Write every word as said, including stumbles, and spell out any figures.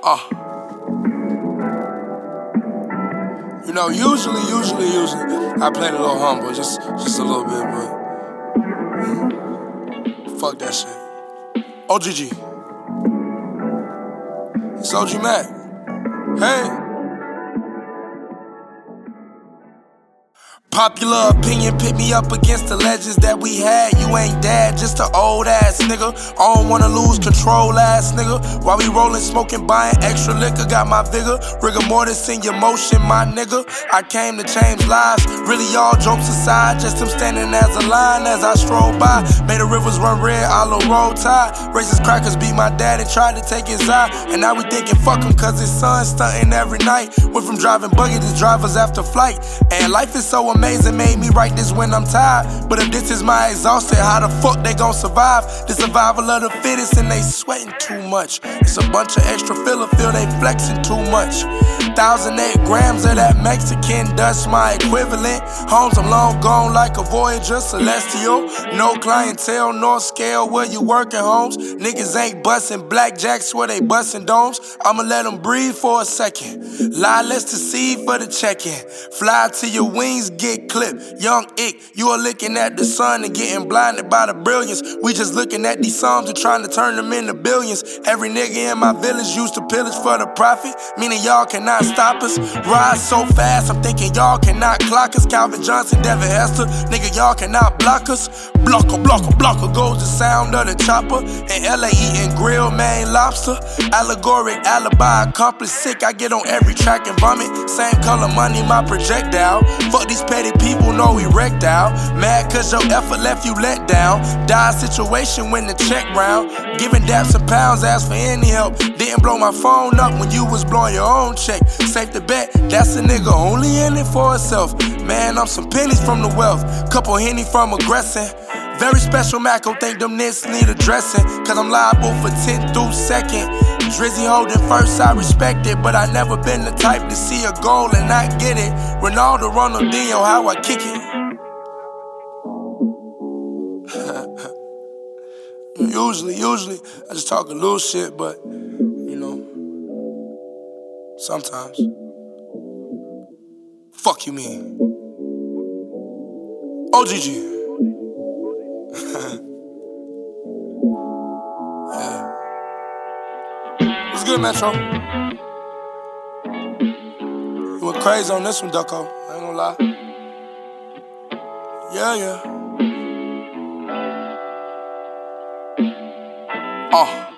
Uh. You know, usually, usually, usually, I play it a little humble, just, just a little bit, but mm, fuck that shit. O G G. It's O G Mac. Hey. Popular opinion pit me up against the legends that we had. You ain't dad, just an old ass nigga. I don't wanna lose control ass nigga. While we rollin', smoking, buying extra liquor. Got my vigor, rigor mortis in your motion, my nigga. I came to change lives, really all jokes aside. Just him standing as a line as I stroll by. Made the rivers run red, all the roll tide. Racist crackers beat my dad and tried to take his eye. And now we thinking fuck him cause his son stunting every night. Went from driving buggy to drivers after flight. And life is so amazing. Amazing, made me write this when I'm tired. But if this is my exhausted, how the fuck they gon' survive? The survival of the fittest and they sweating too much. It's a bunch of extra filler, feel they flexing too much. one thousand eight grams of that Mexican dust, my equivalent. Homes, I'm long gone like a Voyager celestial. No clientele, nor scale where you working, homes. Niggas ain't busting blackjacks where they busting domes. I'ma let them breathe for a second. Lie less to see for the check-in. Fly till your wings get clipped. Young Ick, you are looking at the sun and getting blinded by the brilliance. We just looking at these sums and trying to turn them into billions. Every nigga in my village used to pillage for the profit, meaning y'all cannot stop us. Rise so fast, I'm thinking y'all cannot clock us. Calvin Johnson, Devin Hester, nigga, y'all cannot block us. Blocker, blocker, blocker goes the sound of the chopper. In L A eating grilled Maine lobster. Allegoric alibi, accomplice sick. I get on every track and vomit. Same color money, my projectile. Fuck these petty people, know we wrecked out. Mad cause your effort left you let down. Die situation when the check round. Giving daps and pounds, ask for any help. Didn't blow my phone up when you was blowing your own check. Safe to bet, that's a nigga only in it for itself. Man, I'm some pennies from the wealth. Couple Henny from aggressing. Very special Mac, I think them nits need addressing. Cause I'm liable for tenth through second. Drizzy holding first, I respect it. But I never been the type to see a goal and not get it. Ronaldo, Ronaldinho, how I kick it. usually, usually, I just talk a little shit, but, you know, sometimes. Fuck you mean? O G G. Yeah. What's good, Metro? You went crazy on this one, Ducko. I ain't gonna lie. Yeah, yeah. Oh.